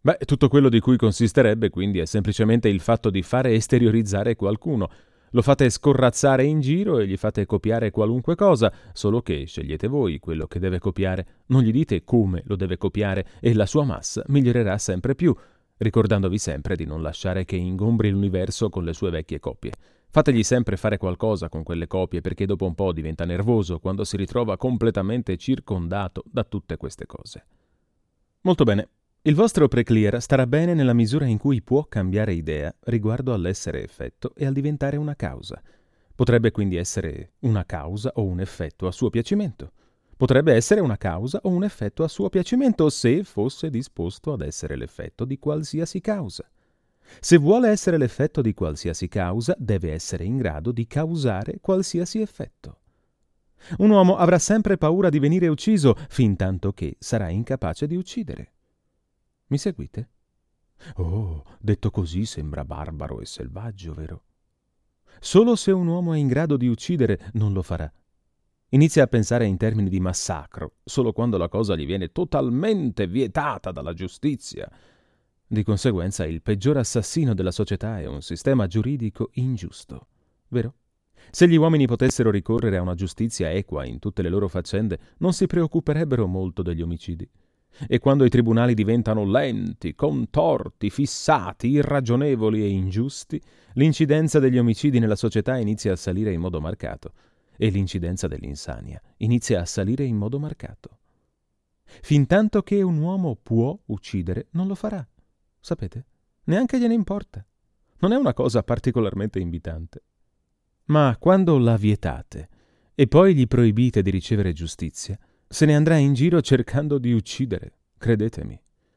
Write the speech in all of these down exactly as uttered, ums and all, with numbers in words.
Beh, tutto quello di cui consisterebbe quindi è semplicemente il fatto di fare esteriorizzare qualcuno. Lo fate scorrazzare in giro e gli fate copiare qualunque cosa, solo che scegliete voi quello che deve copiare, non gli dite come lo deve copiare e la sua massa migliorerà sempre più, ricordandovi sempre di non lasciare che ingombri l'universo con le sue vecchie copie. Fategli sempre fare qualcosa con quelle copie perché dopo un po' diventa nervoso quando si ritrova completamente circondato da tutte queste cose. Molto bene. Il vostro preclear starà bene nella misura in cui può cambiare idea riguardo all'essere effetto e al diventare una causa. Potrebbe quindi essere una causa o un effetto a suo piacimento. Potrebbe essere una causa o un effetto a suo piacimento se fosse disposto ad essere l'effetto di qualsiasi causa. Se vuole essere l'effetto di qualsiasi causa, deve essere in grado di causare qualsiasi effetto. Un uomo avrà sempre paura di venire ucciso fin tanto che sarà incapace di uccidere. Mi seguite? Oh, detto così sembra barbaro e selvaggio, vero? Solo se un uomo è in grado di uccidere non lo farà. Inizia a pensare in termini di massacro solo quando la cosa gli viene totalmente vietata dalla giustizia. Di conseguenza il peggior assassino della società è un sistema giuridico ingiusto, vero? Se gli uomini potessero ricorrere a una giustizia equa in tutte le loro faccende, non si preoccuperebbero molto degli omicidi. E quando i tribunali diventano lenti, contorti, fissati, irragionevoli e ingiusti, l'incidenza degli omicidi nella società inizia a salire in modo marcato e l'incidenza dell'insania inizia a salire in modo marcato. Fintanto che un uomo può uccidere, non lo farà. Sapete? Neanche gliene importa. Non è una cosa particolarmente invitante. Ma quando la vietate e poi gli proibite di ricevere giustizia, se ne andrà in giro cercando di uccidere, credetemi.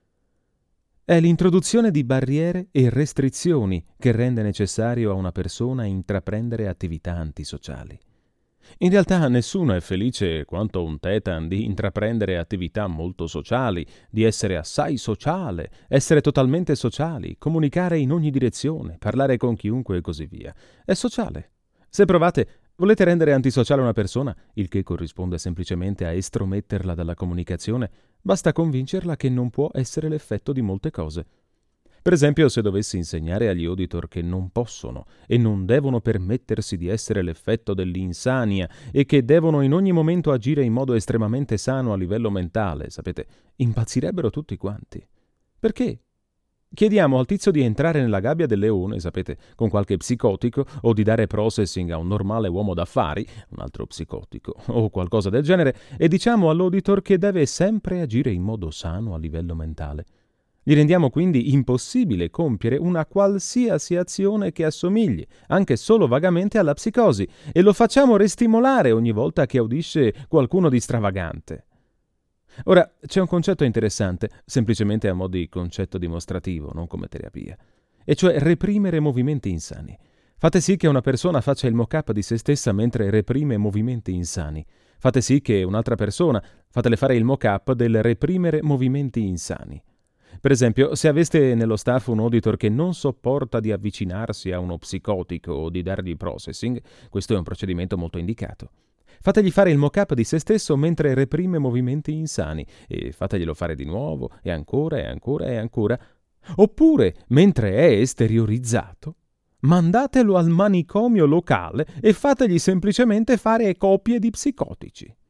È l'introduzione di barriere e restrizioni che rende necessario a una persona intraprendere attività antisociali. In realtà nessuno è felice quanto un Tetan di intraprendere attività molto sociali, di essere assai sociale, essere totalmente sociali, comunicare in ogni direzione, parlare con chiunque e così via. È sociale. Se provate, volete rendere antisociale una persona, il che corrisponde semplicemente a estrometterla dalla comunicazione, basta convincerla che non può essere l'effetto di molte cose. Per esempio, se dovessi insegnare agli auditor che non possono e non devono permettersi di essere l'effetto dell'insania e che devono in ogni momento agire in modo estremamente sano a livello mentale, sapete, impazzirebbero tutti quanti. Perché? Chiediamo al tizio di entrare nella gabbia del leone, sapete, con qualche psicotico, o di dare processing a un normale uomo d'affari, un altro psicotico, o qualcosa del genere, e diciamo all'auditor che deve sempre agire in modo sano a livello mentale. Gli rendiamo quindi impossibile compiere una qualsiasi azione che assomigli, anche solo vagamente, alla psicosi, e lo facciamo ristimolare ogni volta che udisce qualcuno di stravagante. Ora, c'è un concetto interessante, semplicemente a mo' di concetto dimostrativo, non come terapia, e cioè reprimere movimenti insani. Fate sì che una persona faccia il mock-up di se stessa mentre reprime movimenti insani. Fate sì che un'altra persona, fatele fare il mock-up del reprimere movimenti insani. Per esempio, se aveste nello staff un auditor che non sopporta di avvicinarsi a uno psicotico o di dargli processing, questo è un procedimento molto indicato. Fategli fare il mock-up di se stesso mentre reprime movimenti insani e fateglielo fare di nuovo e ancora e ancora e ancora. Oppure, mentre è esteriorizzato, mandatelo al manicomio locale e fategli semplicemente fare copie di psicotici.